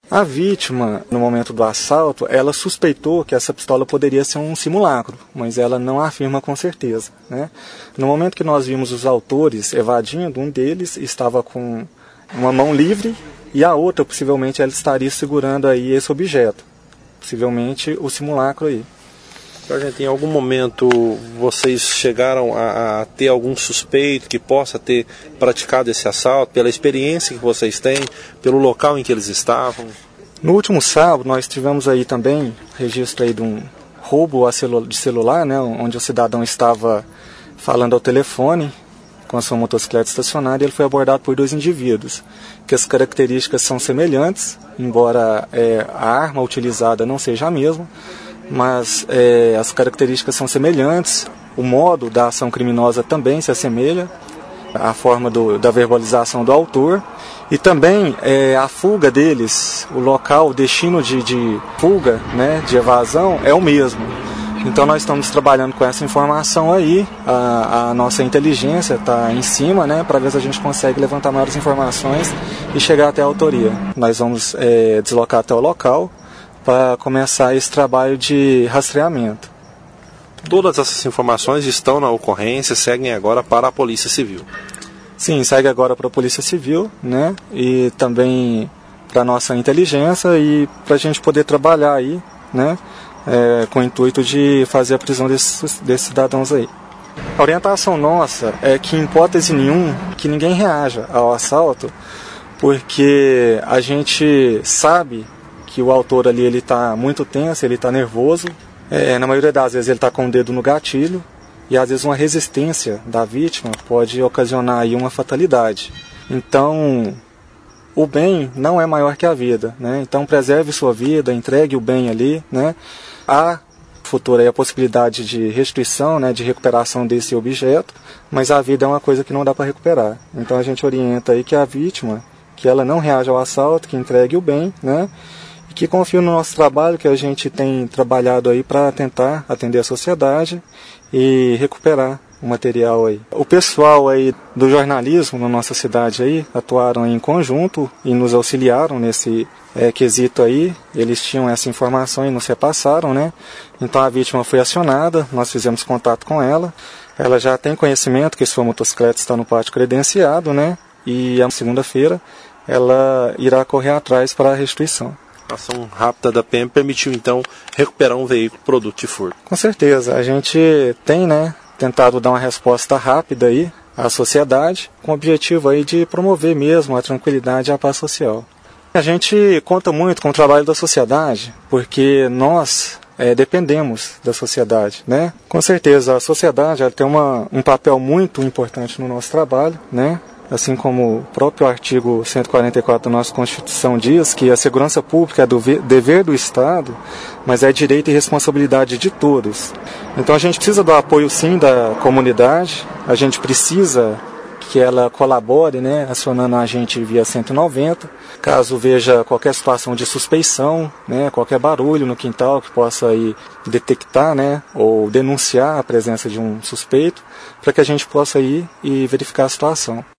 A vítima, no momento do assalto, ela suspeitou que essa pistola poderia ser um simulacro, mas ela não afirma com certeza, né? No momento que nós vimos os autores evadindo, um deles estava com uma mão livre e a outra, possivelmente, ela estaria segurando aí esse objeto, possivelmente o simulacro aí. Sargento, em algum momento vocês chegaram a ter algum suspeito que possa ter praticado esse assalto, pela experiência que vocês têm, pelo local em que eles estavam? No último sábado nós tivemos aí também registro aí de um roubo de celular, né, onde o cidadão estava falando ao telefone com a sua motocicleta estacionária e ele foi abordado por 2 indivíduos, que as características são semelhantes, embora a arma utilizada não seja a mesma, mas as características são semelhantes, o modo da ação criminosa também se assemelha, a forma da verbalização do autor, e também a fuga deles, o local, o destino de fuga, né, de evasão, é o mesmo. Então nós estamos trabalhando com essa informação aí, a nossa inteligência está em cima, né, para ver se a gente consegue levantar maiores informações e chegar até a autoria. Nós vamos deslocar até o local para começar esse trabalho de rastreamento. Todas essas informações estão na ocorrência, seguem agora para a Polícia Civil. Sim, segue agora para a Polícia Civil, né? E também para a nossa inteligência e para a gente poder trabalhar aí, né? Com o intuito de fazer a prisão desses cidadãos aí. A orientação nossa é que, em hipótese nenhuma, que ninguém reaja ao assalto, porque a gente sabe que o autor ali ele está muito tenso, ele está nervoso, na maioria das vezes ele está com o dedo no gatilho e às vezes uma resistência da vítima pode ocasionar aí uma fatalidade. Então, o bem não é maior que a vida, né? Então preserve sua vida, entregue o bem ali, né? Há futuro aí a possibilidade de restituição, né, de recuperação desse objeto, mas a vida é uma coisa que não dá para recuperar. Então a gente orienta aí que a vítima, que ela não reaja ao assalto, que entregue o bem, né? Que confio no nosso trabalho, que a gente tem trabalhado aí para tentar atender a sociedade e recuperar o material aí. O pessoal aí do jornalismo na nossa cidade aí atuaram em conjunto e nos auxiliaram nesse quesito aí. Eles tinham essa informação e nos repassaram, né? Então a vítima foi acionada, nós fizemos contato com ela. Ela já tem conhecimento que sua motocicleta está no pátio credenciado, né? E a segunda-feira ela irá correr atrás para a restituição. A ação rápida da PM permitiu, então, recuperar um veículo produto de furto. Com certeza. A gente tem, né, tentado dar uma resposta rápida aí à sociedade, com o objetivo aí de promover mesmo a tranquilidade e a paz social. A gente conta muito com o trabalho da sociedade, porque nós dependemos da sociedade, né? Com certeza, a sociedade ela tem um papel muito importante no nosso trabalho, né? Assim como o próprio artigo 144 da nossa Constituição diz que a segurança pública é dever do Estado, mas é direito e responsabilidade de todos. Então a gente precisa do apoio sim da comunidade, a gente precisa que ela colabore, né, acionando a gente via 190, caso veja qualquer situação de suspeição, né, qualquer barulho no quintal que possa aí detectar, né, ou denunciar a presença de um suspeito, para que a gente possa ir e verificar a situação.